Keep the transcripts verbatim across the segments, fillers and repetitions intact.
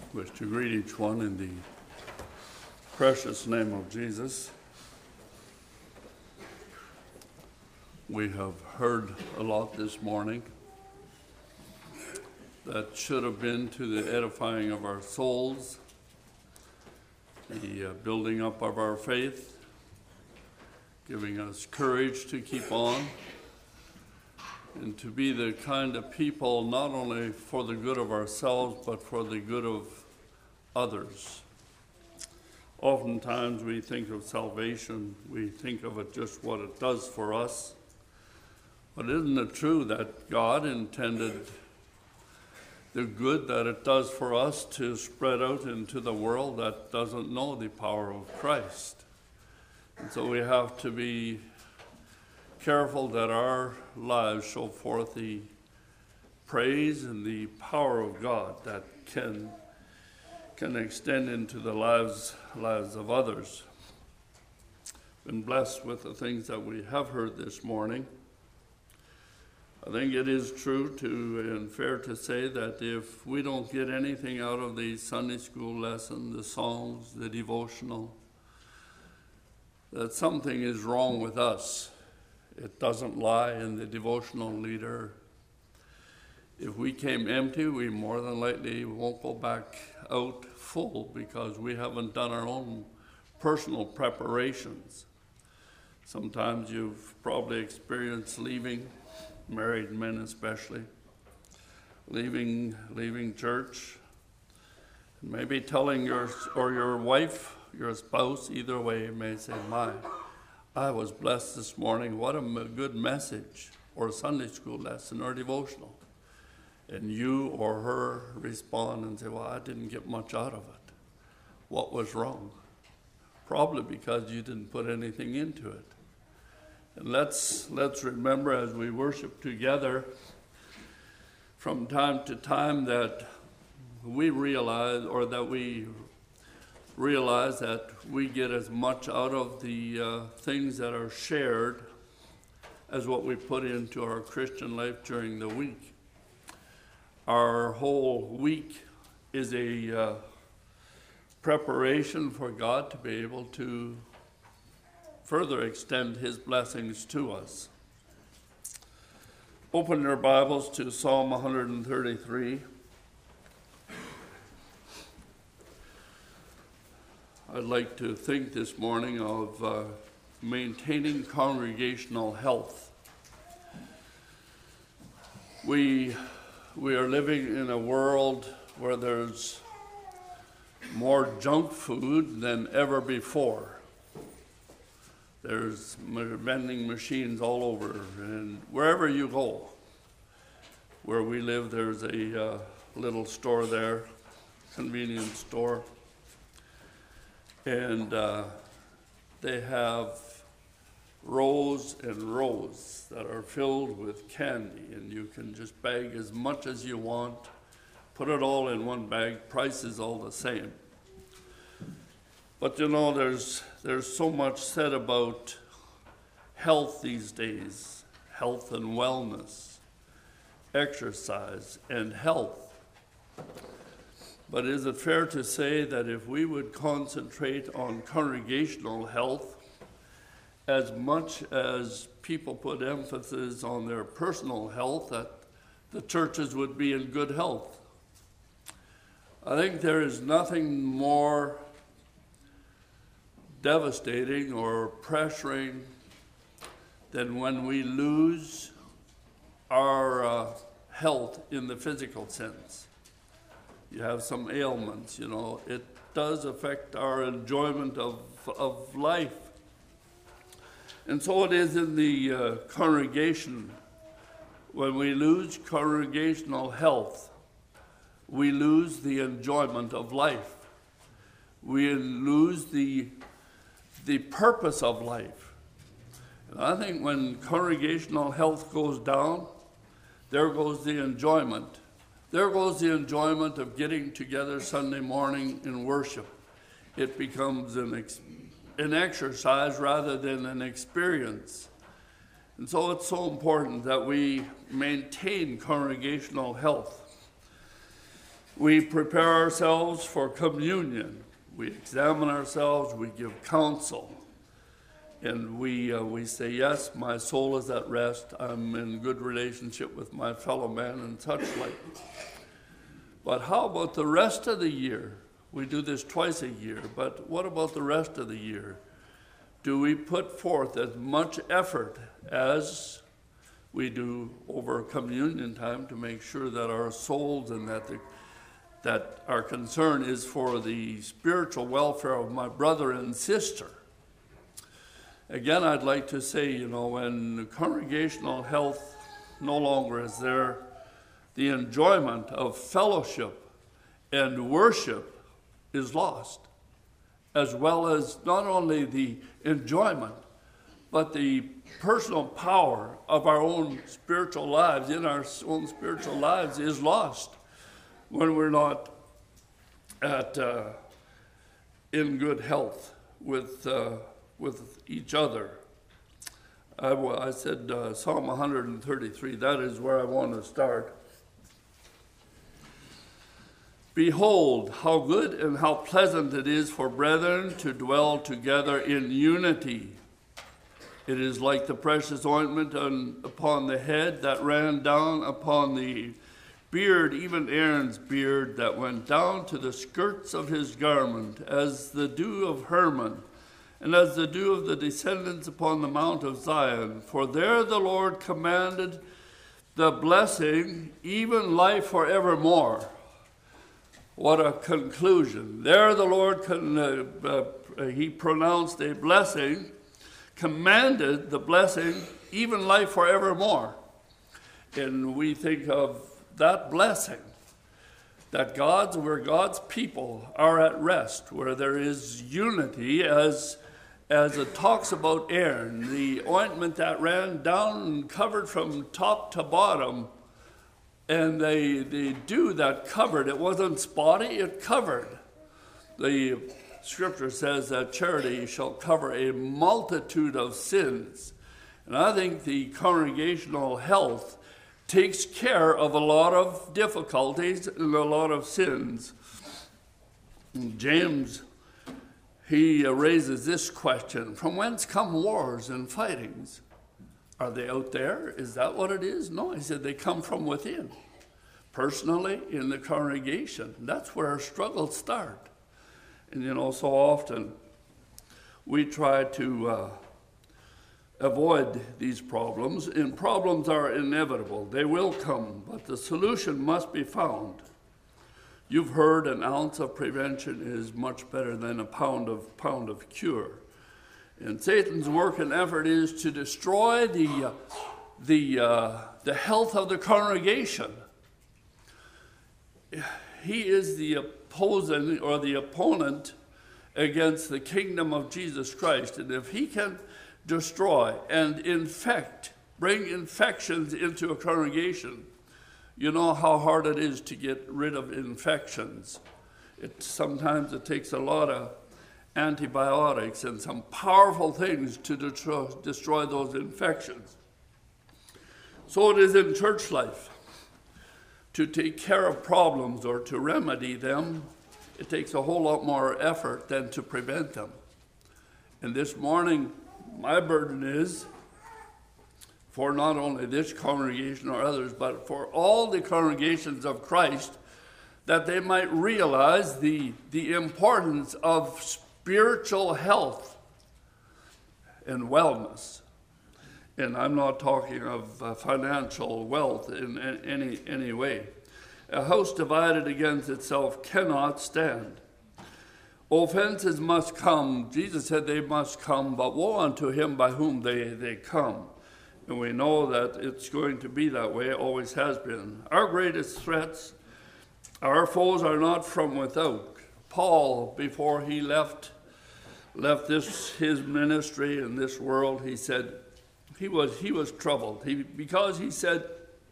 Wish to greet each one in the precious name of Jesus. We have heard a lot this morning that should have been to the edifying of our souls, the uh, building up of our faith, giving us courage to keep on, and to be the kind of people not only for the good of ourselves, but for the good of others. Oftentimes we think of salvation, we think of it just what it does for us. But isn't it true that God intended the good that it does for us to spread out into the world that doesn't know the power of Christ? And so we have to be careful that our lives show forth the praise and the power of God that can can extend into the lives lives of others. Been blessed with the things that we have heard this morning. I think it is true to and fair to say that if we don't get anything out of the Sunday school lesson, the songs, the devotional, that something is wrong with us. It doesn't lie in the devotional leader. If we came empty, we more than likely won't go back out full because we haven't done our own personal preparations. Sometimes you've probably experienced leaving, married men especially, leaving leaving church, maybe telling your or your wife, your spouse, either way, may say, "My, I was blessed this morning. What a good message," or a Sunday school lesson or devotional. And you or her respond and say, "Well, I didn't get much out of it." What was wrong? Probably because you didn't put anything into it. And let's let's remember as we worship together from time to time that we realize or that we realize that we get as much out of the uh, things that are shared as what we put into our Christian life during the week. Our whole week is a uh, preparation for God to be able to further extend his blessings to us. Open your Bibles to Psalm one thirty-three. I'd like to think this morning of uh, maintaining congregational health. We, we are living in a world where there's more junk food than ever before. There's vending machines all over, and wherever you go, where we live, there's a uh, little store there, convenience store, and uh, they have rows and rows that are filled with candy, and you can just bag as much as you want, put it all in one bag, price is all the same. But you know, there's there's so much said about health these days, health and wellness, exercise and health. But is it fair to say that if we would concentrate on congregational health as much as people put emphasis on their personal health, that the churches would be in good health? I think there is nothing more devastating or pressuring than when we lose our uh, health in the physical sense. You have some ailments, you know, it does affect our enjoyment of, of life. And so it is in the uh, congregation. When we lose congregational health, we lose the enjoyment of life. We lose the the purpose of life. And I think when congregational health goes down, there goes the enjoyment. There goes the enjoyment of getting together Sunday morning in worship. It becomes an, ex- an exercise rather than an experience. And so it's so important that we maintain congregational health. We prepare ourselves for communion. We examine ourselves, we give counsel. And we, uh, we say, yes, my soul is at rest. I'm in good relationship with my fellow man and such like. But how about the rest of the year? We do this twice a year, but what about the rest of the year? Do we put forth as much effort as we do over communion time to make sure that our souls and that the, that our concern is for the spiritual welfare of my brother and sister? Again, I'd like to say, you know, when congregational health no longer is there, the enjoyment of fellowship and worship is lost, as well as not only the enjoyment, but the personal power of our own spiritual lives, in our own spiritual lives, is lost when we're not at uh, in good health with uh, with each other. I, I said uh, Psalm one thirty-three, that is where I want to start. Behold, how good and how pleasant it is for brethren to dwell together in unity. It is like the precious ointment on, upon the head that ran down upon the beard, even Aaron's beard, that went down to the skirts of his garment, as the dew of Hermon, and as the dew of the descendants upon the mount of Zion. For there the Lord commanded the blessing, even life forevermore. What a conclusion. There the Lord, con, uh, uh, he pronounced a blessing, commanded the blessing, even life forevermore. And we think of that blessing, that God's, where God's people are at rest, where there is unity, as, as it talks about Aaron, the ointment that ran down and covered from top to bottom, and the, the dew that covered, it wasn't spotty, it covered. The scripture says that charity shall cover a multitude of sins. And I think the congregational health takes care of a lot of difficulties and a lot of sins. And James, he raises this question: from whence come wars and fightings? Are they out there? Is that what it is? No, he said they come from within. Personally, in the congregation, that's where our struggles start. And you know, so often we try to uh, avoid these problems, and problems are inevitable. They will come, but the solution must be found. You've heard an ounce of prevention is much better than a pound of pound of cure. And Satan's work and effort is to destroy the, uh, the, uh, the health of the congregation. He is the opposing or the opponent against the kingdom of Jesus Christ. And if he can destroy and infect, bring infections into a congregation, you know how hard it is to get rid of infections. It, sometimes it takes a lot of antibiotics and some powerful things to destroy, destroy those infections. So it is in church life. To take care of problems or to remedy them, it takes a whole lot more effort than to prevent them. And this morning, my burden is for not only this congregation or others, but for all the congregations of Christ, that they might realize the, the importance of spiritual health and wellness. And I'm not talking of uh, financial wealth in, in any, any way. A house divided against itself cannot stand. Offenses must come. Jesus said they must come, but woe unto him by whom they, they come. And we know that it's going to be that way, it always has been. Our greatest threats, our foes are not from without. Paul, before he left, left this his ministry in this world, he said, He was, he was troubled he, because he said,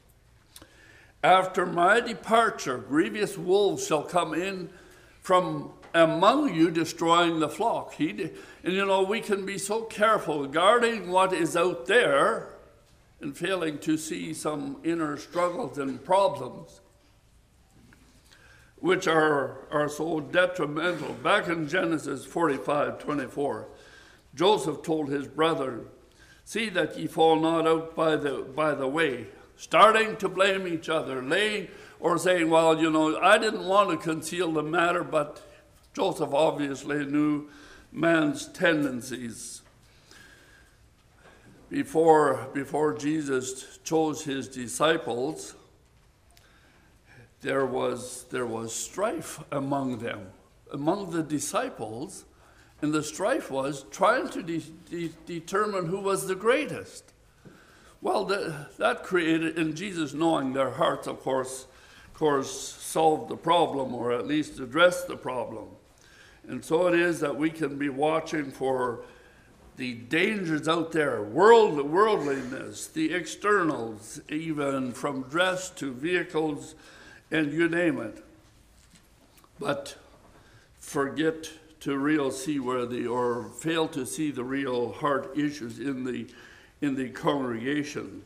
after my departure, grievous wolves shall come in from among you, destroying the flock. He, and you know, we can be so careful guarding what is out there and failing to see some inner struggles and problems. which are, are so detrimental. Back in Genesis forty-five twenty-four, Joseph told his brethren, "See that ye fall not out by the by the way," starting to blame each other, laying or saying, "Well, you know, I didn't want to conceal the matter," but Joseph obviously knew man's tendencies. Before, before Jesus chose his disciples, there was, there was strife among them, among the disciples, and the strife was trying to de- de- determine who was the greatest. Well, that, that created, and Jesus, knowing their hearts, of course, of course, solved the problem, or at least addressed the problem. And so it is that we can be watching for the dangers out there, world, worldliness, the externals, even from dress to vehicles, and you name it. But forget to real see where the, or fail to see the real heart issues in the, in the congregation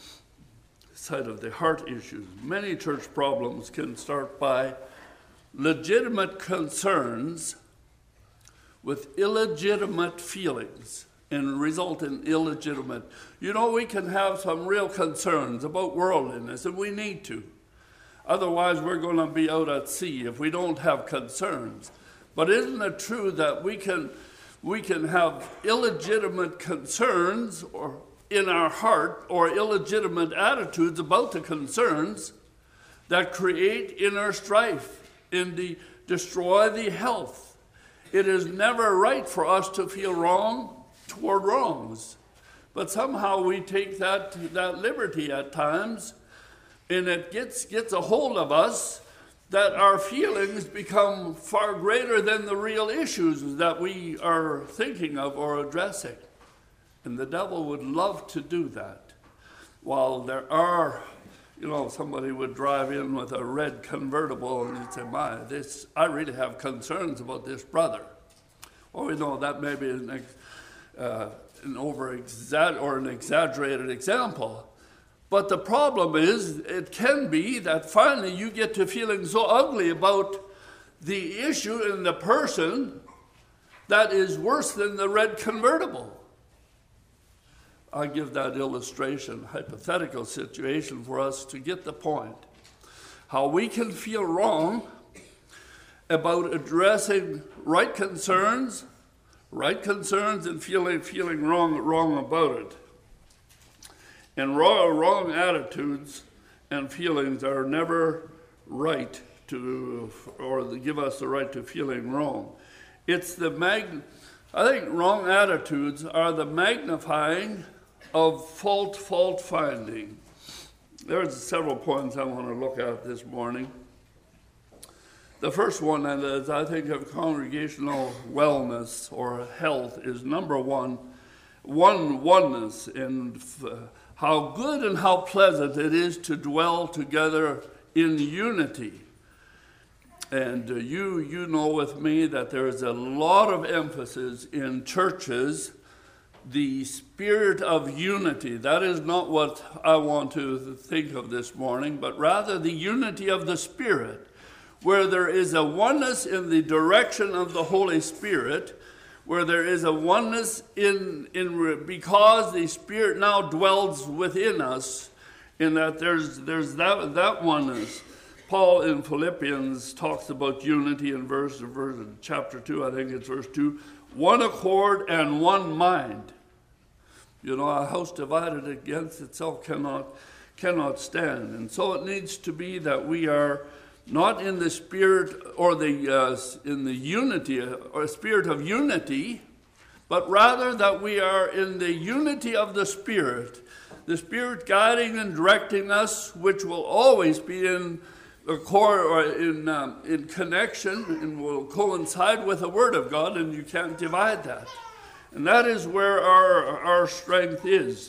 side of the heart issues. Many church problems can start by legitimate concerns with illegitimate feelings and result in illegitimate. You know, we can have some real concerns about worldliness, and we need to. Otherwise, we're going to be out at sea if we don't have concerns. But isn't it true that we can we can have illegitimate concerns or in our heart, or illegitimate attitudes about the concerns that create inner strife and de- destroy the health? It is never right for us to feel wrong toward wrongs. But somehow we take that, that liberty at times, and it gets, gets a hold of us that our feelings become far greater than the real issues that we are thinking of or addressing. And the devil would love to do that. While there are, you know, somebody would drive in with a red convertible and you'd say, "My, this, I really have concerns about this brother." Well, we know that may be an, ex, uh, an over exa- or an exaggerated example. But the problem is, it can be that finally you get to feeling so ugly about the issue and the person that is worse than the red convertible. I give that illustration, hypothetical situation for us to get the point. How we can feel wrong about addressing right concerns, right concerns and feeling feeling wrong wrong about it. And wrong, wrong attitudes and feelings are never right to, or give us the right to feeling wrong. It's the mag. I think wrong attitudes are the magnifying of fault, fault finding. There's several points I want to look at this morning. The first one is, I think, of congregational wellness or health is number one, one oneness, and how good and how pleasant it is to dwell together in unity. And uh, you, you know with me that there is a lot of emphasis in churches, the spirit of unity. That is not what I want to think of this morning, but rather the unity of the Spirit, where there is a oneness in the direction of the Holy Spirit, where there is a oneness in, in because the Spirit now dwells within us, in that there's, there's that, that oneness. Paul in Philippians talks about unity in verse, verse chapter two, I think it's verse two, one accord and one mind. You know, a house divided against itself cannot, cannot stand. And so it needs to be that we are not in the spirit or the uh, in the unity or spirit of unity, but rather that we are in the unity of the Spirit, the Spirit guiding and directing us, which will always be in accord or in um, in connection and will coincide with the Word of God, and you can't divide that. And that is where our our strength is,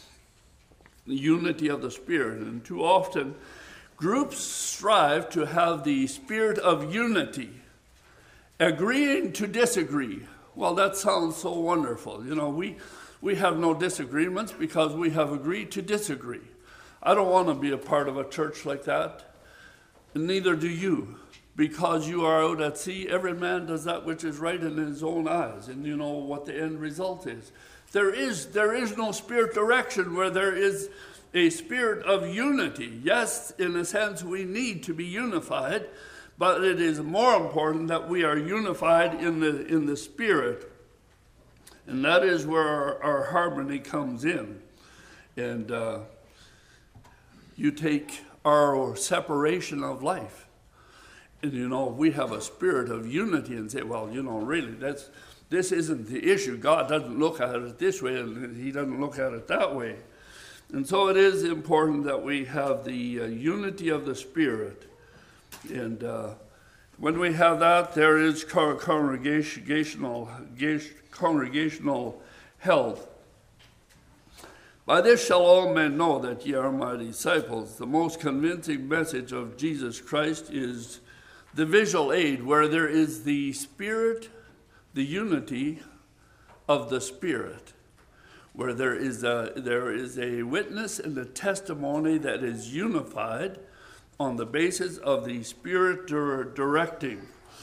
the unity of the Spirit. And too often, groups strive to have the spirit of unity, agreeing to disagree. Well, that sounds so wonderful. You know, we, we have no disagreements because we have agreed to disagree. I don't want to be a part of a church like that, and neither do you. because you are out at sea, every man does that which is right in his own eyes, and you know what the end result is. There is, there is no spirit direction where there is a spirit of unity. Yes, in a sense, we need to be unified, but it is more important that we are unified in the in the spirit, and that is where our, our harmony comes in. And uh, you take our separation of life, and you know we have a spirit of unity, and say, well, you know, really, that's this isn't the issue. God doesn't look at it this way, and He doesn't look at it that way. And so it is important that we have the uh, unity of the Spirit. And uh, when we have that, there is congregational, congregational health. By this shall all men know that ye are my disciples. The most convincing message of Jesus Christ is the visual aid, where there is the Spirit, the unity of the Spirit, where there is a there is a witness and a testimony that is unified on the basis of the Spirit directing.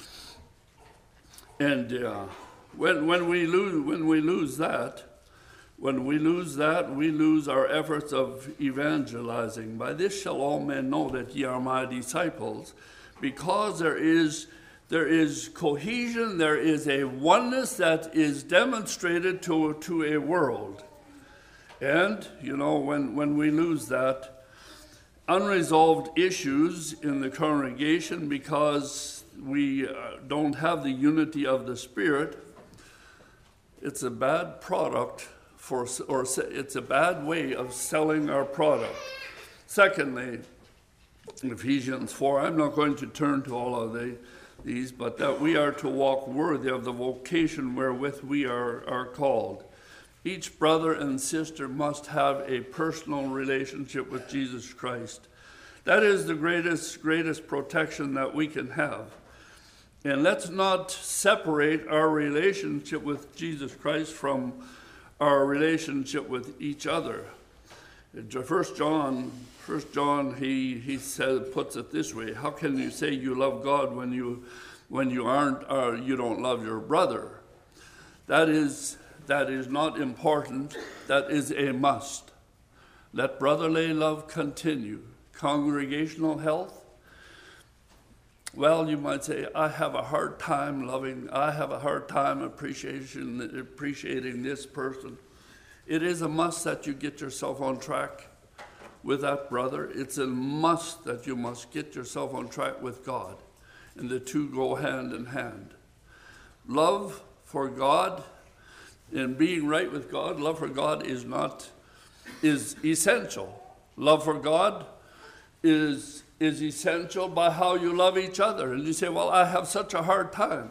And uh, when when we lose when we lose that, when we lose that, we lose our efforts of evangelizing. By this shall all men know that ye are my disciples, because there is there is cohesion, there is a oneness that is demonstrated to, to a world. And, you know, when, when we lose that, unresolved issues in the congregation because we uh, don't have the unity of the Spirit, it's a bad product for, or it's a bad way of selling our product. Secondly, Ephesians four, I'm not going to turn to all of the, these, but that we are to walk worthy of the vocation wherewith we are, are called. Each brother and sister must have a personal relationship with Jesus Christ. That is the greatest, greatest protection that we can have. And let's not separate our relationship with Jesus Christ from our relationship with each other. First John, First John, he he says, puts it this way: how can you say you love God when you when you aren't or you don't love your brother? That is that is not important. That is a must. Let brotherly love continue. Congregational health. Well, you might say, I have a hard time loving. I have a hard time appreciation appreciating this person. It is a must that you get yourself on track with that brother. It's a must that you must get yourself on track with God. And the two go hand in hand. Love for God and being right with God, love for God is not, is essential. Love for God is, is essential by how you love each other. And you say, well, I have such a hard time.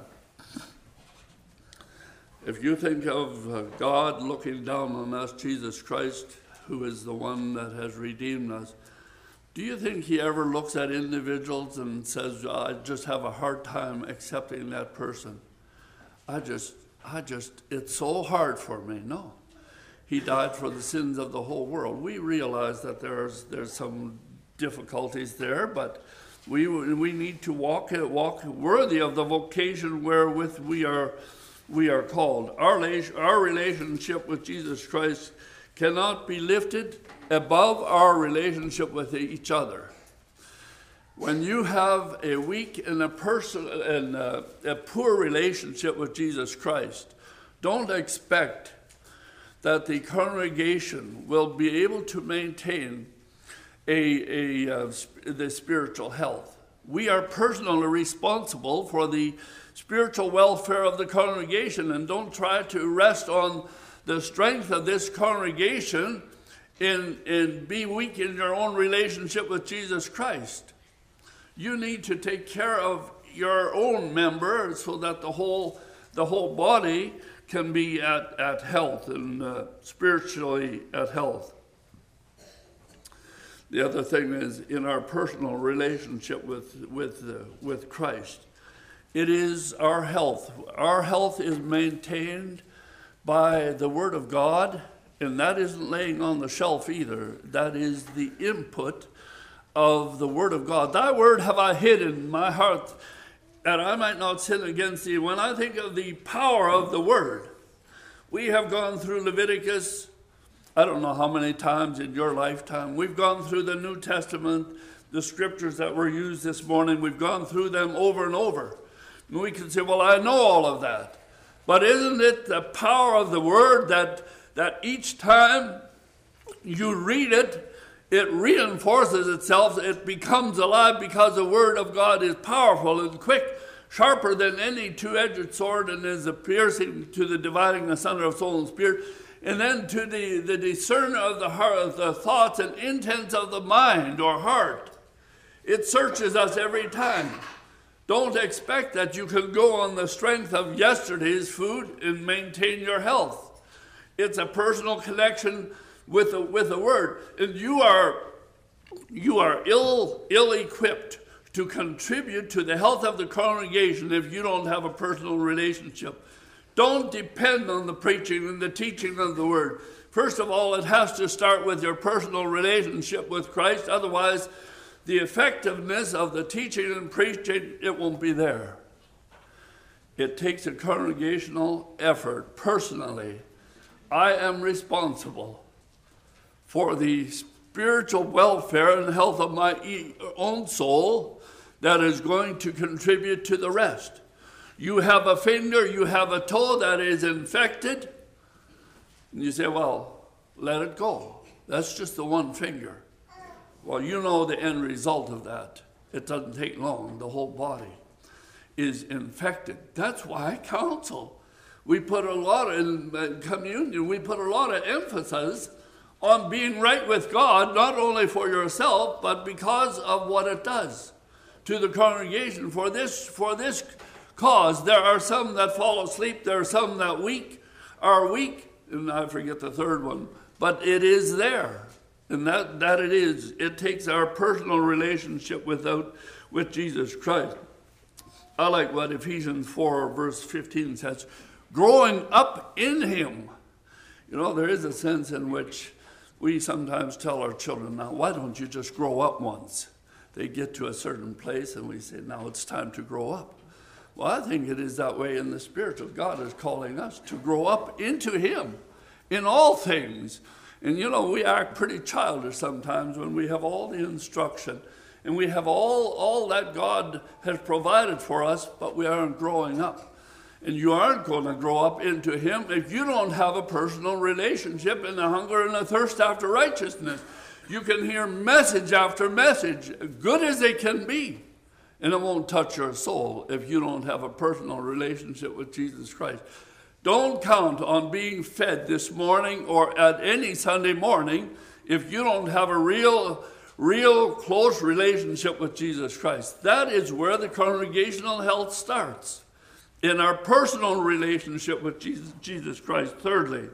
If you think of uh, God looking down on us, Jesus Christ, who is the one that has redeemed us, do you think he ever looks at individuals and says, I just have a hard time accepting that person? I just, I just, it's so hard for me. No. He died for the sins of the whole world. We realize that there's there's some difficulties there, but we we need to walk walk worthy of the vocation wherewith we are we are called. Our our relationship with Jesus Christ cannot be lifted above our relationship with each other. When you have a weak and a person and a, a poor relationship with Jesus Christ, don't expect that the congregation will be able to maintain a, a uh, the spiritual health. We are personally responsible for the spiritual welfare of the congregation, and don't try to rest on the strength of this congregation in, in be weak in your own relationship with Jesus Christ. You need to take care of your own member so that the whole the whole body can be at, at health and uh, spiritually at health. The other thing is in our personal relationship with with uh, with Christ. It is our health. Our health is maintained by the Word of God, and that isn't laying on the shelf either. That is the input of the Word of God. Thy word have I hid in my heart that I might not sin against thee. When I think of the power of the word, we have gone through Leviticus, I don't know how many times in your lifetime. We've gone through the New Testament, the scriptures that were used this morning. We've gone through them over and over. And we can say, well, I know all of that. But isn't it the power of the word that, that each time you read it, it reinforces itself, it becomes alive, because the word of God is powerful and quick, sharper than any two-edged sword, and is a piercing to the dividing asunder of soul and spirit, and then to the, the discerner of the heart, of the thoughts and intents of the mind or heart. It searches us every time. Don't expect that you can go on the strength of yesterday's food and maintain your health. It's a personal connection with the, with the word. And you are, you are ill, ill-equipped to contribute to the health of the congregation if you don't have a personal relationship. Don't depend on the preaching and the teaching of the word. First of all, it has to start with your personal relationship with Christ. Otherwise, the effectiveness of the teaching and preaching, it won't be there. It takes a congregational effort. Personally, I am responsible for the spiritual welfare and health of my own soul that is going to contribute to the rest. You have a finger, you have a toe that is infected, and you say, well, let it go. That's just the one finger. Well, you know the end result of that. It doesn't take long. The whole body is infected. That's why I counsel. We put a lot in communion, we put a lot of emphasis on being right with God, not only for yourself, but because of what it does to the congregation. For this, for this cause, there are some that fall asleep, there are some that weak, are weak, and I forget the third one, but it is there. And that, that it is. It takes our personal relationship without, with Jesus Christ. I like what Ephesians four, verse fifteen says, growing up in him. You know, there is a sense in which we sometimes tell our children, now, why don't you just grow up once? They get to a certain place and we say, now it's time to grow up. Well, I think it is that way in the Spirit of God is calling us to grow up into him in all things. And you know, we act pretty childish sometimes when we have all the instruction and we have all, all that God has provided for us, but we aren't growing up. And you aren't going to grow up into him if you don't have a personal relationship and a hunger and a thirst after righteousness. You can hear message after message, good as they can be, and it won't touch your soul if you don't have a personal relationship with Jesus Christ. Don't count on being fed this morning or at any Sunday morning if you don't have a real, real close relationship with Jesus Christ. That is where the congregational health starts, in our personal relationship with Jesus, Jesus Christ. Thirdly,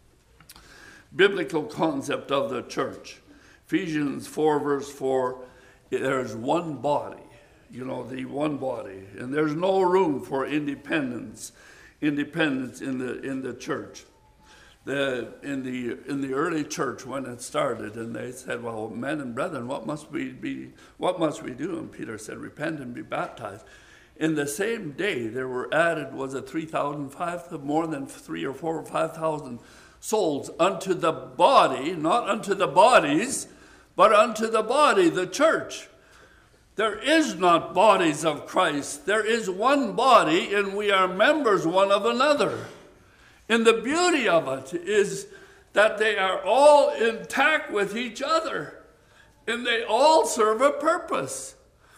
biblical concept of the church. Ephesians four, verse four, there's one body, you know, the one body, and there's no room for independence. Independence in the in the church. The in the in the early church when it started, and they said, well, men and brethren, what must we be what must we do? And Peter said, repent and be baptized. In the same day there were added, was it three thousand, five, more than three or four or five thousand souls unto the body, not unto the bodies, but unto the body, the church. There is not bodies of Christ. There is one body, and we are members one of another. And the beauty of it is that they are all intact with each other, and they all serve a purpose.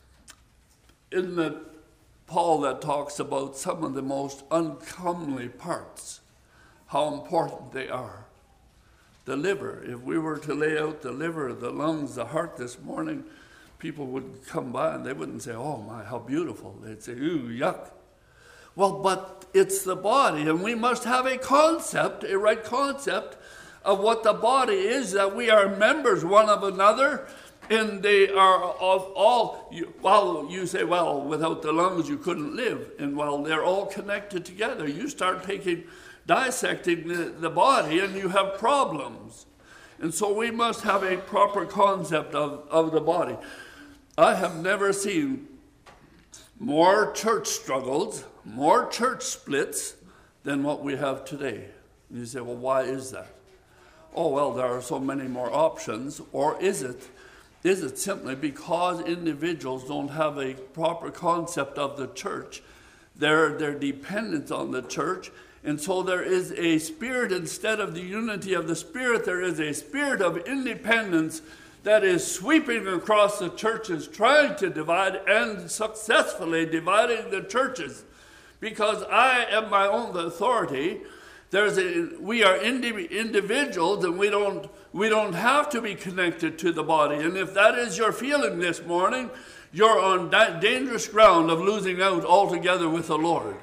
Isn't it Paul that talks about some of the most uncomely parts, how important they are? The liver. If we were to lay out the liver, the lungs, the heart this morning, people would come by and they wouldn't say, oh my, how beautiful. They'd say, ooh, yuck. Well, but it's the body, and we must have a concept, a right concept of what the body is, that we are members one of another, and they are of all, you, well, you say, well, without the lungs you couldn't live, and well, they're all connected together. You start taking, dissecting the, the body, and you have problems. And so we must have a proper concept of, of the body. I have never seen more church struggles, more church splits than what we have today. And you say, well, why is that? Oh, well, there are so many more options. Or is it, is it simply because individuals don't have a proper concept of the church? They're, they're dependent on the church. And so there is a spirit, instead of the unity of the Spirit, there is a spirit of independence that is sweeping across the churches, trying to divide and successfully dividing the churches. Because I am my own authority. There's a, we are indi- individuals, and we don't, we don't have to be connected to the body. And if that is your feeling this morning, you're on da- dangerous ground of losing out altogether with the Lord.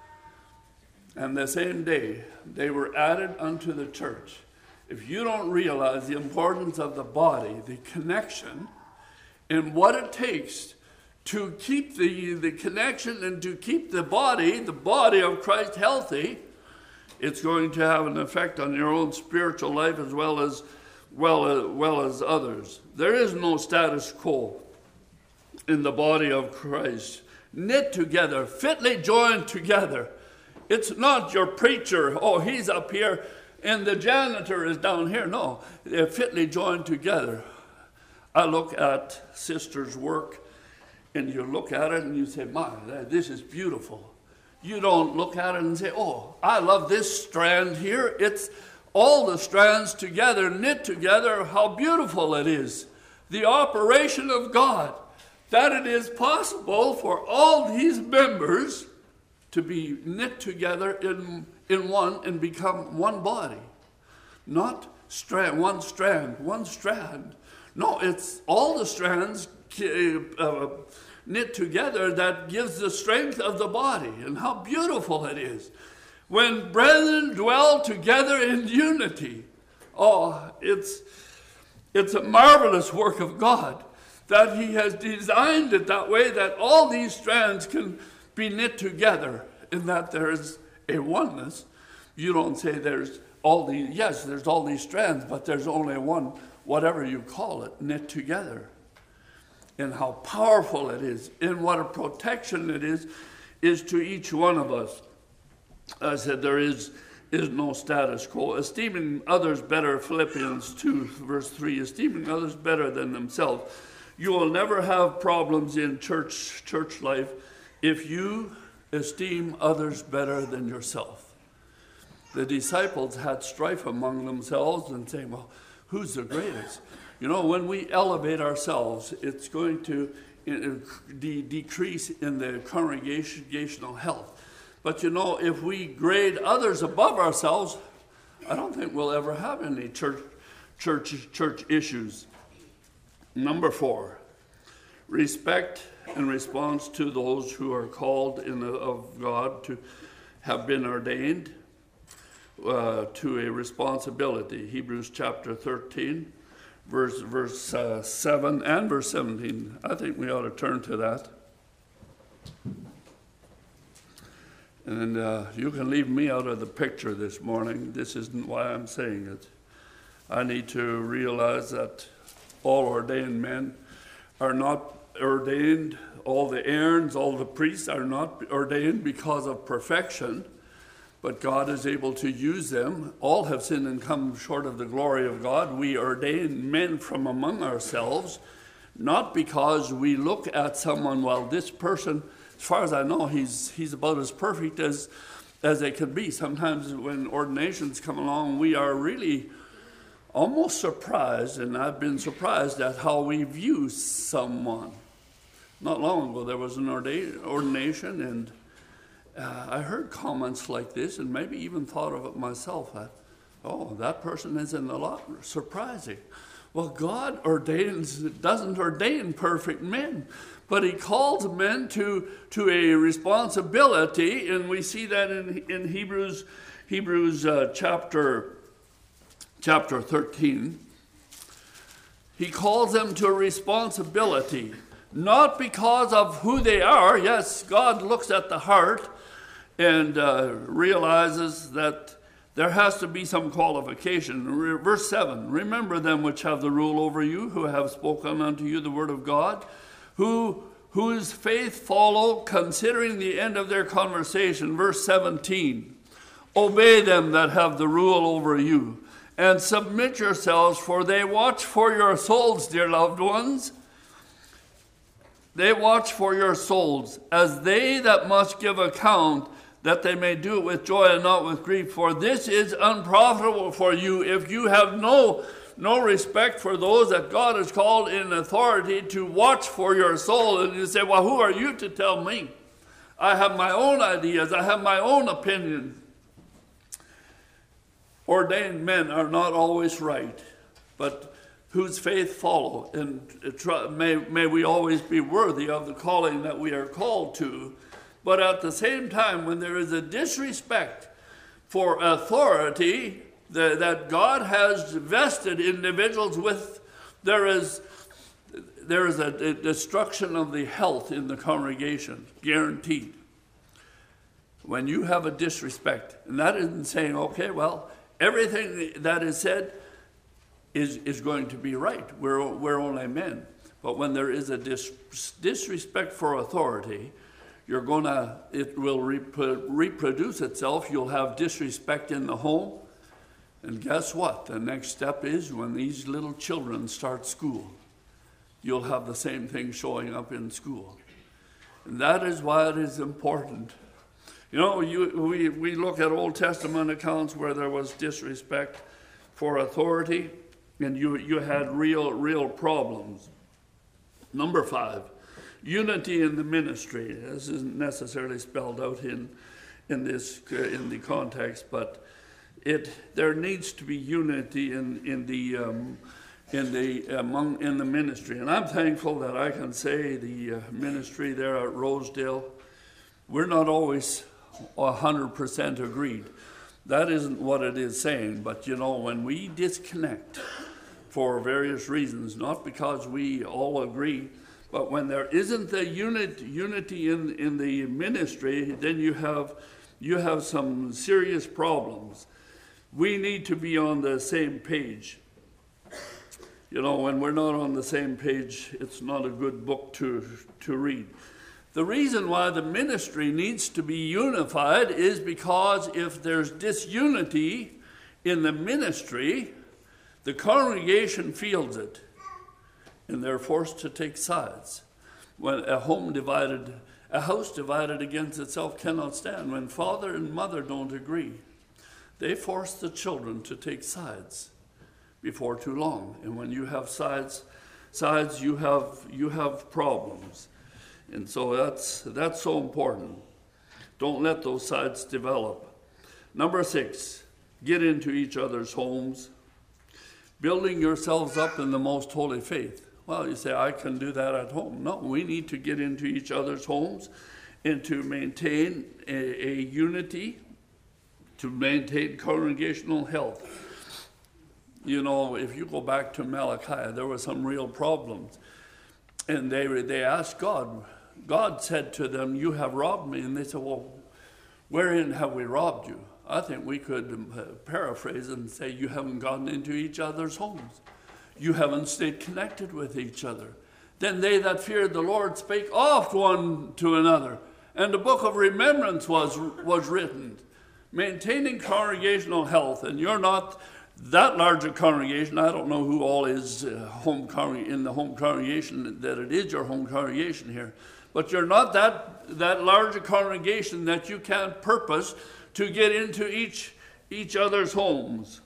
And the same day, they were added unto the church. If you don't realize the importance of the body, the connection, and what it takes to keep the, the connection and to keep the body, the body of Christ healthy, it's going to have an effect on your own spiritual life as well as, well, as, well as others. There is no status quo in the body of Christ. Knit together, fitly joined together. It's not your preacher, oh, he's up here, and the janitor is down here. No, they're fitly joined together. I look at sisters' work, and you look at it, and you say, my, this is beautiful. You don't look at it and say, oh, I love this strand here. It's all the strands together, knit together, how beautiful it is. The operation of God, that it is possible for all these members to be knit together in, in one and become one body. Not strand, one strand, one strand. No, it's all the strands uh, knit together that gives the strength of the body. And how beautiful it is. When brethren dwell together in unity. Oh, it's, it's a marvelous work of God that he has designed it that way, that all these strands can be knit together, in that there's a oneness. You don't say there's all these, yes, there's all these strands, but there's only one, whatever you call it, knit together. And how powerful it is, and what a protection it is, is to each one of us. I said there is, is no status quo. Esteeming others better, Philippians two, verse three, esteeming others better than themselves. You will never have problems in church, church life if you esteem others better than yourself. The disciples had strife among themselves and saying, well, who's the greatest? You know, when we elevate ourselves, it's going to de- decrease in the congregational health. But you know, if we grade others above ourselves, I don't think we'll ever have any church, church, church issues. Number four, respect and response to those who are called in the, of God to have been ordained uh, to a responsibility. Hebrews chapter thirteen, verse verse uh, seven and verse seventeen. I think we ought to turn to that. And uh, you can leave me out of the picture this morning. This isn't why I'm saying it. I need to realize that all ordained men are not ordained, all the Aarons, all the priests are not ordained because of perfection, but God is able to use them. All have sinned and come short of the glory of God. We ordain men from among ourselves, not because we look at someone, well, this person, as far as I know, he's he's about as perfect as, as they can be. Sometimes when ordinations come along, we are really almost surprised, and I've been surprised at how we view someone. Not long ago, there was an orda- ordination, and uh, I heard comments like this, and maybe even thought of it myself, that, oh, that person is in the lot. Surprising. Well, God ordains, doesn't ordain perfect men, but he calls men to, to a responsibility, and we see that in, in Hebrews, Hebrews uh, chapter, chapter thirteen. He calls them to a responsibility. Not because of who they are. Yes, God looks at the heart and uh, realizes that there has to be some qualification. Verse seven, remember them which have the rule over you, who have spoken unto you the word of God, who whose faith follow, considering the end of their conversation. Verse seventeen, obey them that have the rule over you, and submit yourselves, for they watch for your souls, dear loved ones. They watch for your souls, as they that must give account, that they may do it with joy and not with grief. For this is unprofitable for you, if you have no, no respect for those that God has called in authority to watch for your soul. And you say, well, who are you to tell me? I have my own ideas. I have my own opinions. Ordained men are not always right, but whose faith follow, and may, may we always be worthy of the calling that we are called to. But at the same time, when there is a disrespect for authority the, that God has vested individuals with, there is, there is a, a destruction of the health in the congregation, guaranteed. When you have a disrespect, and that isn't saying, okay, well, everything that is said is, is going to be right. We're, we're only men. But when there is a dis, disrespect for authority, you're gonna, it will repro- reproduce itself. You'll have disrespect in the home. And guess what? The next step is when these little children start school, you'll have the same thing showing up in school. And that is why it is important. You know, you, we, we look at Old Testament accounts where there was disrespect for authority, and you, you had real, real problems. Number five, unity in the ministry. This isn't necessarily spelled out in, in, this, uh, in the context, but it, there needs to be unity in, in, the, um, in, the, among, in the ministry. And I'm thankful that I can say the uh, ministry there at Rosedale, we're not always one hundred percent agreed. That isn't what it is saying, but you know, when we disconnect for various reasons, not because we all agree, but when there isn't the unit, unity in, in the ministry, then you have, you have some serious problems. We need to be on the same page. You know, when we're not on the same page, it's not a good book to, to read. The reason why the ministry needs to be unified is because if there's disunity in the ministry, the congregation feels it, and they're forced to take sides. When a home divided, a house divided against itself cannot stand. When father and mother don't agree, they force the children to take sides before too long. And when you have sides, sides you have you have problems. And so that's that's so important. Don't let those sides develop. Number six, get into each other's homes, building yourselves up in the most holy faith. Well, you say, I can do that at home. No, we need to get into each other's homes and to maintain a, a unity, to maintain congregational health. You know, if you go back to Malachi, there were some real problems. And they they asked God, God said to them, you have robbed me. And they said, well, wherein have we robbed you? I think we could paraphrase and say, you haven't gotten into each other's homes. You haven't stayed connected with each other. Then they that feared the Lord spake oft one to another. And the book of remembrance was, was written. Maintaining congregational health. And you're not that large a congregation. I don't know who all is uh, home congreg- in the home congregation, that it is your home congregation here. But you're not that, that large a congregation that you can't purpose to get into each, each other's homes.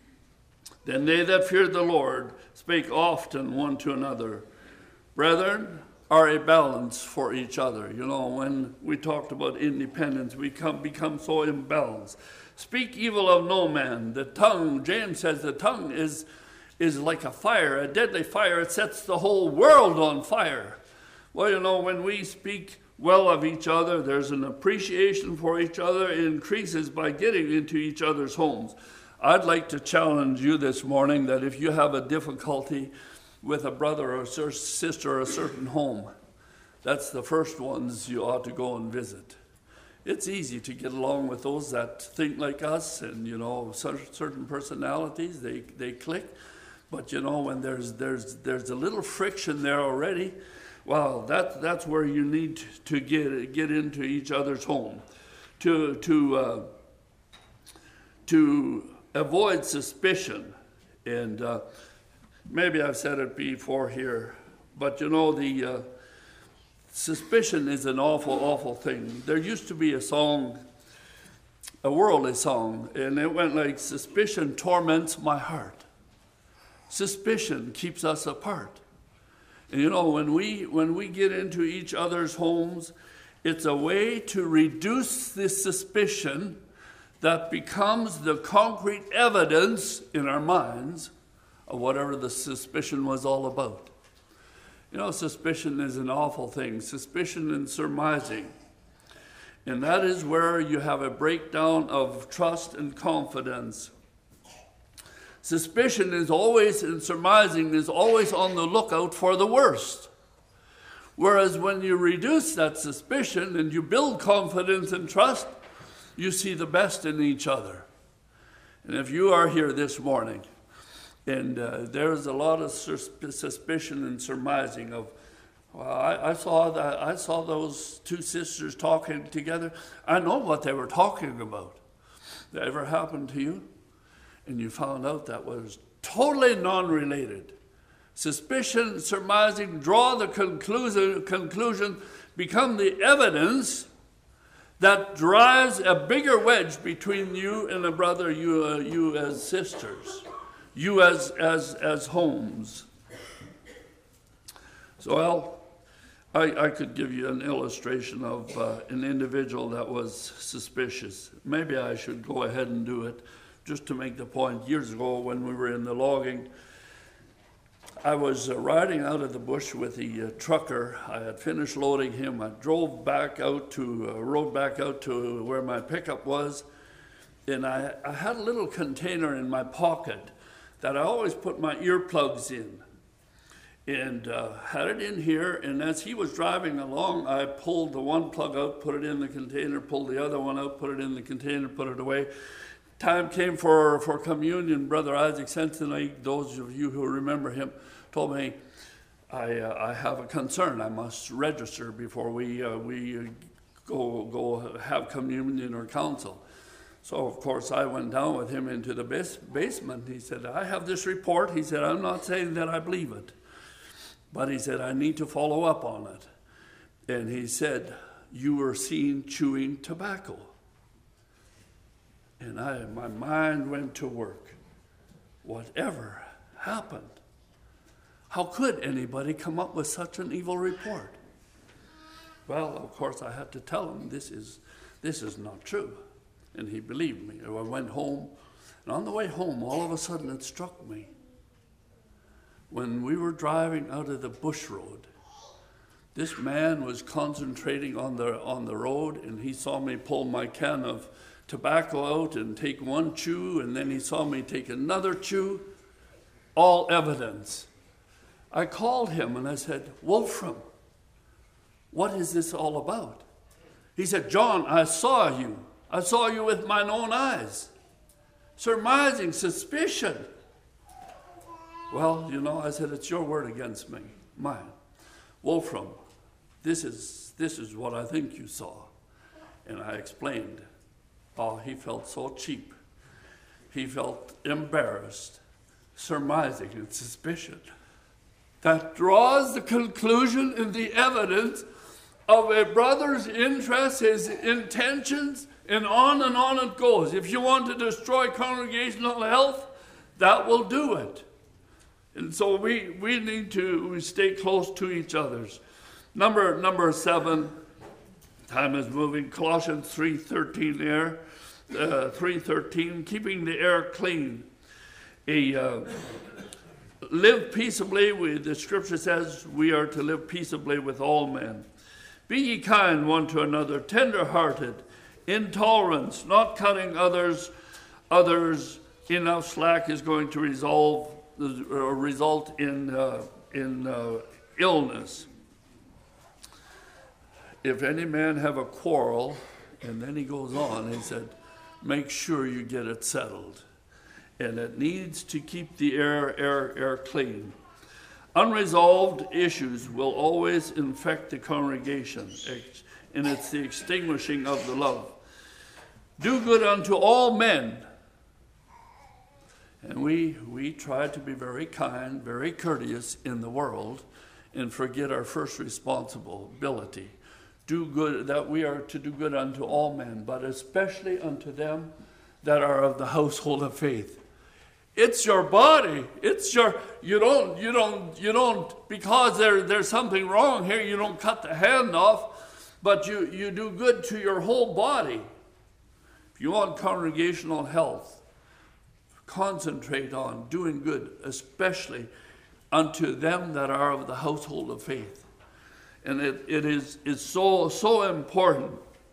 Then they that feared the Lord spake often one to another. Brethren are a balance for each other. You know, when we talked about independence, we come, become so imbalanced. Speak evil of no man. The tongue, James says, the tongue is, is like a fire, a deadly fire. It sets the whole world on fire. Well, you know, when we speak well of each other, there's an appreciation for each other. It increases by getting into each other's homes. I'd like to challenge you this morning that if you have a difficulty with a brother or sister or a certain home, that's the first ones you ought to go and visit. It's easy to get along with those that think like us, and you know, certain personalities, they, they click. But you know, when there's there's there's a little friction there already, Well, that, that's where you need to get, get into each other's home, to, to, uh, to avoid suspicion. And uh, maybe I've said it before here, but you know, the uh, suspicion is an awful, awful thing. There used to be a song, a worldly song, and it went like, suspicion torments my heart. Suspicion keeps us apart. And you know, when we, when we get into each other's homes, it's a way to reduce this suspicion that becomes the concrete evidence in our minds of whatever the suspicion was all about. You know, suspicion is an awful thing. Suspicion and surmising. And that is where you have a breakdown of trust and confidence. Suspicion is always, and surmising is always on the lookout for the worst. Whereas when you reduce that suspicion and you build confidence and trust, you see the best in each other. And if you are here this morning, and uh, there's a lot of sus- suspicion and surmising of, well, I, I saw that I saw those two sisters talking together. I know what they were talking about. That ever happened to you? And you found out that was totally non-related. Suspicion, surmising, draw the conclusion, conclusion, become the evidence that drives a bigger wedge between you and a brother, you, uh, you as sisters, you as, as, as homes. So, well, I, I could give you an illustration of uh, an individual that was suspicious. Maybe I should go ahead and do it. Just to make the point, years ago when we were in the logging, I was uh, riding out of the bush with the uh, trucker. I had finished loading him. I drove back out to, uh, rode back out to where my pickup was, and I, I had a little container in my pocket that I always put my earplugs in, and uh, had it in here, and as he was driving along, I pulled the one plug out, put it in the container, pulled the other one out, put it in the container, put it away. Time came for, for communion. Brother Isaac Sensenite, those of you who remember him, told me, I, uh, I have a concern. I must register before we, uh, we uh, go, go have communion or council. So, of course, I went down with him into the base, basement. He said, I have this report. He said, I'm not saying that I believe it, but he said, I need to follow up on it. And he said, you were seen chewing tobacco. And I, my mind went to work. Whatever happened? How could anybody come up with such an evil report? Well, of course, I had to tell him this is, this is not true. And he believed me. I went home, and on the way home, all of a sudden it struck me. When we were driving out of the bush road, this man was concentrating on the, on the road, and he saw me pull my can of tobacco out and take one chew, and then he saw me take another chew. All evidence. I called him and I said, Wolfram, what is this all about? He said, John, I saw you. I saw you with mine own eyes. Surmising, suspicion. Well, you know, I said, it's your word against me, mine. Wolfram, this is, this is what I think you saw. And I explained. Oh, he felt so cheap. He felt embarrassed, surmising and suspicion. That draws the conclusion and the evidence of a brother's interest, his intentions, and on and on it goes. If you want to destroy congregational health, that will do it. And so we, we need to we stay close to each other's. Number, number seven. Time is moving. Colossians three thirteen there, uh, three thirteen, keeping the air clean. A uh, live peaceably. With the scripture says we are to live peaceably with all men. Be ye kind one to another, tender-hearted, intolerance, not cutting others. Others enough slack is going to resolve or result in uh, in uh, illness. If any man have a quarrel, and then he goes on, he said, make sure you get it settled. And it needs to keep the air, air, air clean. Unresolved issues will always infect the congregation, and it's the extinguishing of the love. Do good unto all men. And we, we try to be very kind, very courteous in the world, and forget our first responsibility. Do good, that we are to do good unto all men, but especially unto them that are of the household of faith. It's your body. It's your, you don't, you don't, you don't, because there, there's something wrong here, you don't cut the hand off, but you, you do good to your whole body. If you want congregational health, concentrate on doing good, especially unto them that are of the household of faith. And it, it is is so so important.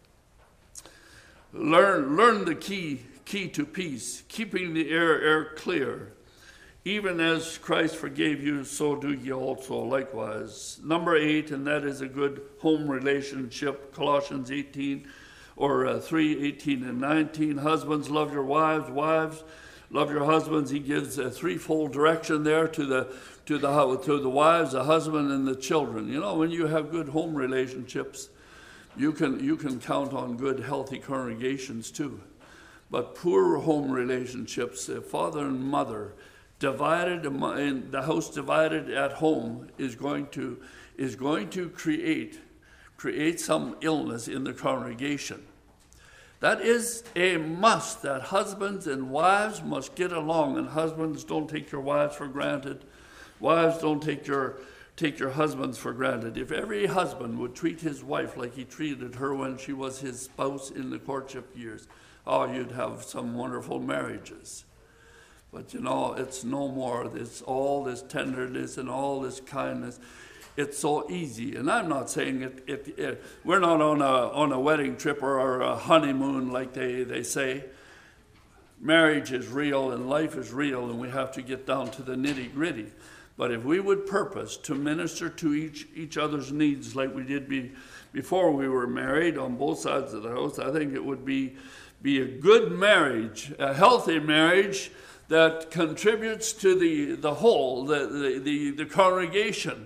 Learn learn the key key to peace, keeping the air air clear. Even as Christ forgave you, so do ye also likewise. Number eight, and that is a good home relationship, Colossians eighteen, or uh, three, eighteen and nineteen. Husbands, love your wives. Wives, love your husbands. He gives a threefold direction there to the to the to the wives, the husband, and the children. You know, when you have good home relationships, you can you can count on good, healthy congregations too. But poor home relationships, uh, father and mother, divided in the house divided at home is going to is going to create create some illness in the congregation. That is a must, that husbands and wives must get along, and husbands, don't take your wives for granted. Wives, don't take your take your husbands for granted. If every husband would treat his wife like he treated her when she was his spouse in the courtship years, oh, you'd have some wonderful marriages. But you know, it's no more. It's all this tenderness and all this kindness. It's so easy. And I'm not saying it, it, it we're not on a on a wedding trip or a honeymoon like they, they say. Marriage is real and life is real, and we have to get down to the nitty-gritty. But if we would purpose to minister to each each other's needs like we did be, before we were married on both sides of the house, I think it would be be a good marriage, a healthy marriage that contributes to the, the whole, the, the, the, the congregation.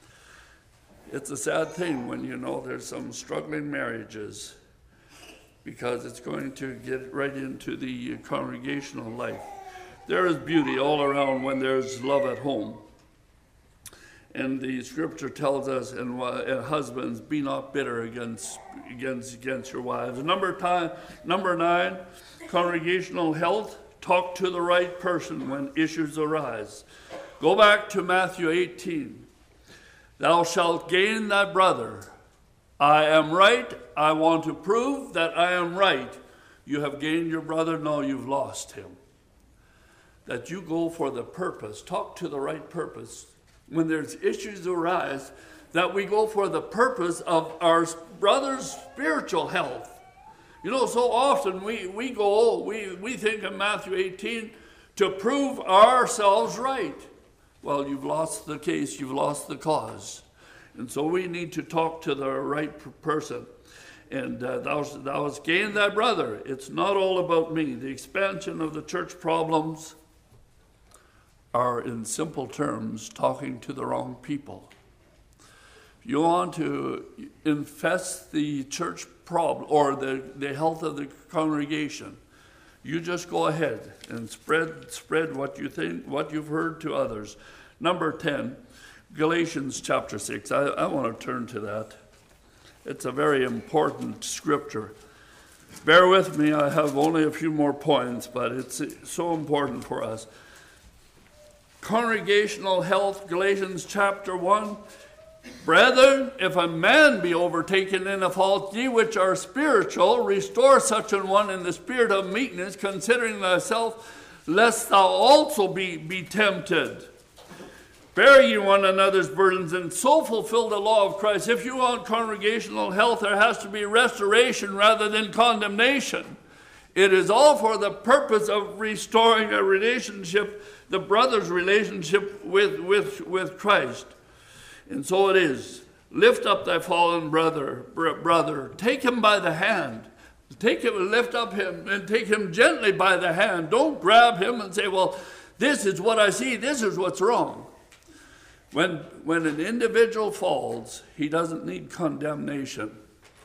It's a sad thing when you know there's some struggling marriages, because it's going to get right into the congregational life. There is beauty all around when there's love at home. And the scripture tells us, and uh, husbands, be not bitter against against against your wives. Number time, number nine, congregational health. Talk to the right person when issues arise. Go back to Matthew eighteen. Thou shalt gain thy brother. I am right. I want to prove that I am right. You have gained your brother. No, you've lost him. That you go for the purpose. Talk to the right purpose. When there's issues arise, that we go for the purpose of our brother's spiritual health. You know, so often we, we go, we, we think in Matthew eighteen to prove ourselves right. Well, you've lost the case, you've lost the cause. And so we need to talk to the right person. And uh, thou, thou hast gained thy brother. It's not all about me. The expansion of the church problems are, in simple terms, talking to the wrong people. If you want to infest the church problem or the, the health of the congregation, you just go ahead and spread spread what you think, what you've heard to others. Number ten, Galatians chapter six. I, I want to turn to that. It's a very important scripture. Bear with me, I have only a few more points, but it's so important for us. Congregational health, Galatians chapter one. Brethren, if a man be overtaken in a fault, ye which are spiritual, restore such an one in the spirit of meekness, considering thyself, lest thou also be, be tempted. Bear ye one another's burdens, and so fulfill the law of Christ. If you want congregational health, there has to be restoration rather than condemnation. It is all for the purpose of restoring a relationship, the brother's relationship with, with, with Christ. And so it is. Lift up thy fallen brother, br- brother. Take him by the hand. Take him, lift up him, and take him gently by the hand. Don't grab him and say, well, this is what I see. This is what's wrong. When, when an individual falls, he doesn't need condemnation.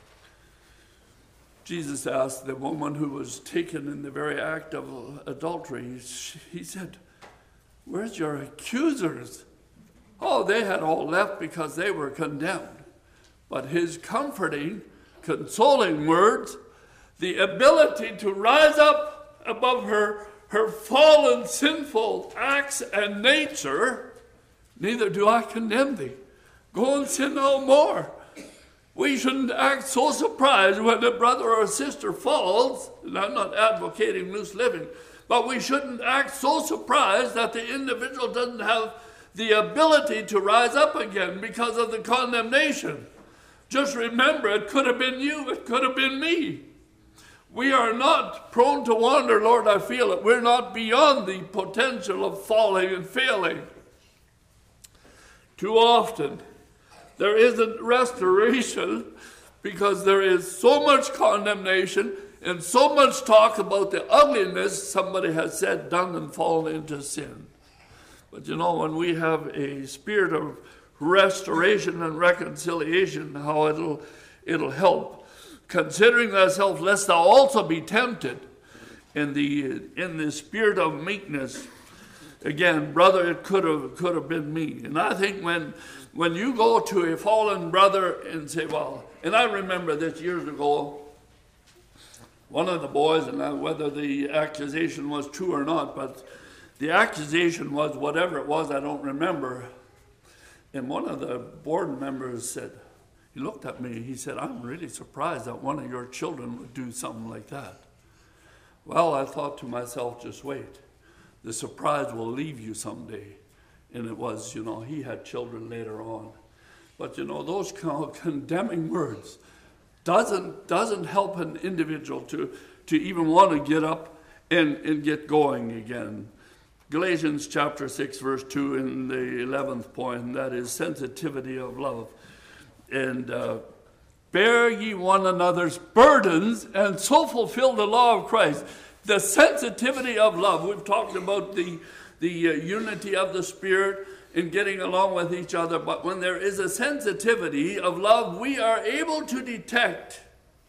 Jesus asked the woman who was taken in the very act of adultery, he said, "Where's your accusers?" Oh, they had all left because they were condemned. But his comforting, consoling words, the ability to rise up above her, her fallen, sinful acts and nature, "Neither do I condemn thee. Go and sin no more." We shouldn't act so surprised when a brother or a sister falls, and I'm not advocating loose living, but we shouldn't act so surprised that the individual doesn't have the ability to rise up again because of the condemnation. Just remember, it could have been you, it could have been me. We are not prone to wander, Lord, I feel it. We're not beyond the potential of falling and failing. Too often, there isn't restoration because there is so much condemnation and so much talk about the ugliness, somebody has said, done and fallen into sin. But you know, when we have a spirit of restoration and reconciliation, how it'll it'll help. Considering thyself, lest thou also be tempted, in the in the spirit of meekness. Again, brother, it could have could have been me. And I think when when you go to a fallen brother and say, well, and I remember this years ago, one of the boys, and I, whether the accusation was true or not, but the accusation was whatever it was, I don't remember. And one of the board members said, he looked at me, he said, "I'm really surprised that one of your children would do something like that." Well, I thought to myself, just wait. The surprise will leave you someday. And it was, you know, he had children later on. But, you know, those kind of condemning words doesn't doesn't help an individual to, to even want to get up and, and get going again. Galatians chapter six, verse two, in the eleventh point, and that is sensitivity of love. And uh, bear ye one another's burdens, and so fulfill the law of Christ. The sensitivity of love. We've talked about the, the uh, unity of the Spirit in getting along with each other. But when there is a sensitivity of love, we are able to detect,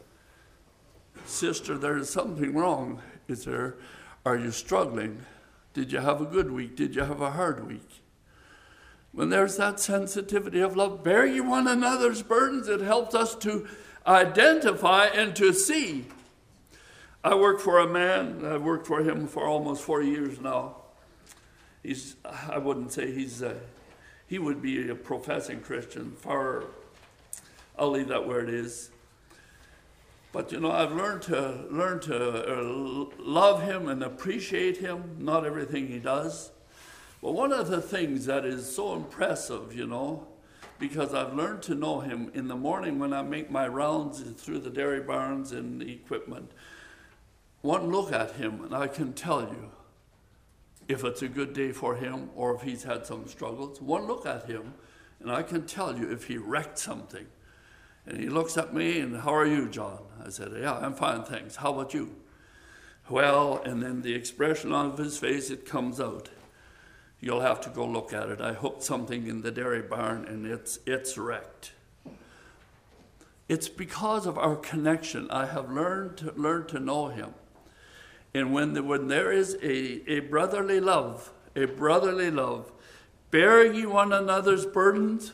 sister, there is something wrong. Is there? Are you struggling? Did you have a good week? Did you have a hard week? When there's that sensitivity of love, bear ye one another's burdens. It helps us to identify and to see. I work for a man, I've worked for him for almost forty years now. He's, I wouldn't say he's, a, he would be a professing Christian, far, I'll leave that where it is. But you know, I've learned to, learn to uh, love him and appreciate him, not everything he does. But one of the things that is so impressive, you know, because I've learned to know him in the morning when I make my rounds through the dairy barns and the equipment, one look at him and I can tell you if it's a good day for him or if he's had some struggles. One look at him and I can tell you if he wrecked something. And he looks at me and, "How are you, John?" I said, "Yeah, I'm fine, thanks. How about you?" Well, and then the expression on his face, it comes out. You'll have to go look at it. I hooked something in the dairy barn and it's it's wrecked. It's because of our connection. I have learned to learn to know him. And when, the, when there is a, a brotherly love, a brotherly love, bear ye one another's burdens,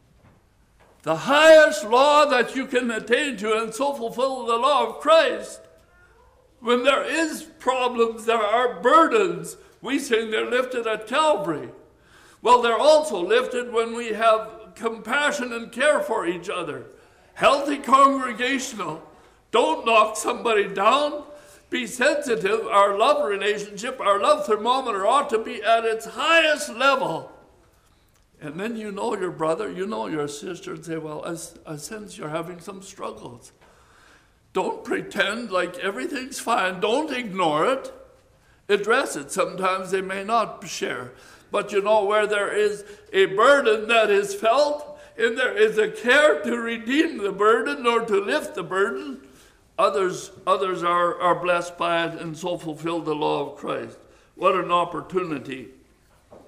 the highest law that you can attain to and so fulfill the law of Christ. When there is problems, there are burdens. We sing they're lifted at Calvary. Well, they're also lifted when we have compassion and care for each other. Healthy congregational. Don't knock somebody down. Be sensitive. Our love relationship, our love thermometer ought to be at its highest level. And then you know your brother, you know your sister, and say, "Well, I, I sense you're having some struggles." Don't pretend like everything's fine. Don't ignore it. Address it. Sometimes they may not share. But you know, where there is a burden that is felt, and there is a care to redeem the burden or to lift the burden, others others are, are blessed by it and so fulfill the law of Christ. What an opportunity.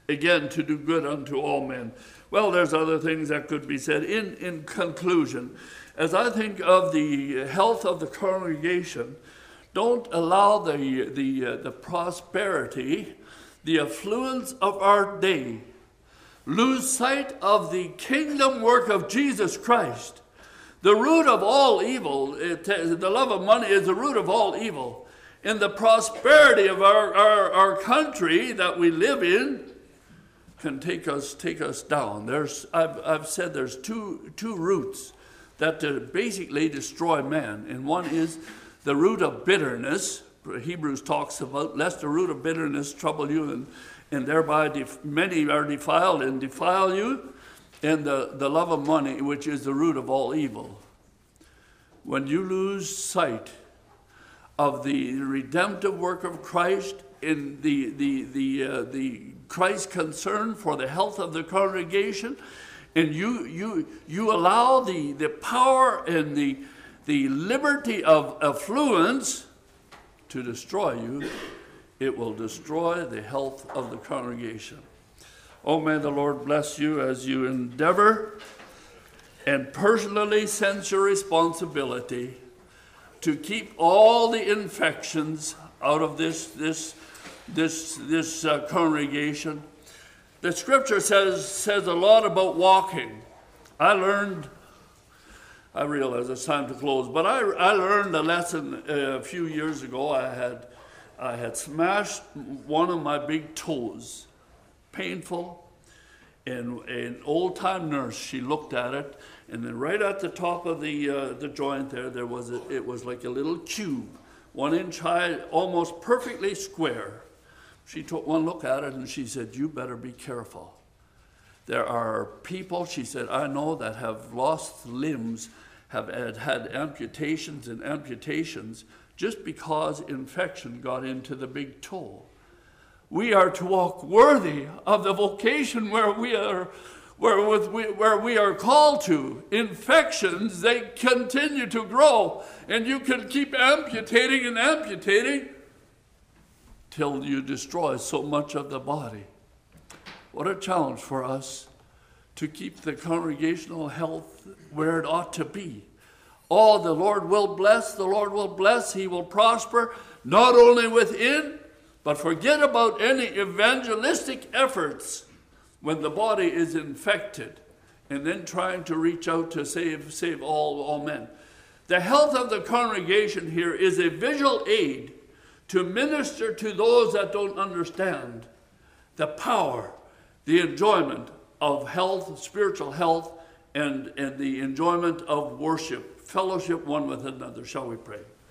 again, to do good unto all men. Well, there's other things that could be said. In, in conclusion, as I think of the health of the congregation, don't allow the, the, uh, the prosperity, the affluence of our day, lose sight of the kingdom work of Jesus Christ. The root of all evil, it, the love of money is the root of all evil. And the prosperity of our, our, our country that we live in can take us take us down. There's I've, I've said there's two, two roots that uh, basically destroy man. And one is the root of bitterness. Hebrews talks about, lest the root of bitterness trouble you, and, and thereby def- many are defiled and defile you. And the, the love of money, which is the root of all evil. When you lose sight of the redemptive work of Christ, in the the the uh, the Christ's concern for the health of the congregation, and you you you allow the, the power and the the liberty of affluence to destroy you, it will destroy the health of the congregation. Oh, may the Lord bless you as you endeavor and personally sense your responsibility to keep all the infections out of this this this this uh, congregation. The scripture says says a lot about walking. I learned, I realize it's time to close, but I I learned a lesson uh, a few years ago. I had I had smashed one of my big toes. Painful, and an old-time nurse, she looked at it, and then right at the top of the uh, the joint there, there was a, it was like a little cube, one inch high, almost perfectly square. She took one look at it, and she said, "You better be careful. There are people," she said, "I know that have lost limbs, have had, had amputations and amputations just because infection got into the big toe." We are to walk worthy of the vocation where we are, where, with we, where we are called to. Infections, they continue to grow, and you can keep amputating and amputating till you destroy so much of the body. What a challenge for us to keep the congregational health where it ought to be. Oh, the Lord will bless, the Lord will bless, He will prosper, not only within, but forget about any evangelistic efforts when the body is infected and then trying to reach out to save save all, all men. The health of the congregation here is a visual aid to minister to those that don't understand the power, the enjoyment of health, spiritual health, and, and the enjoyment of worship, fellowship one with another. Shall we pray?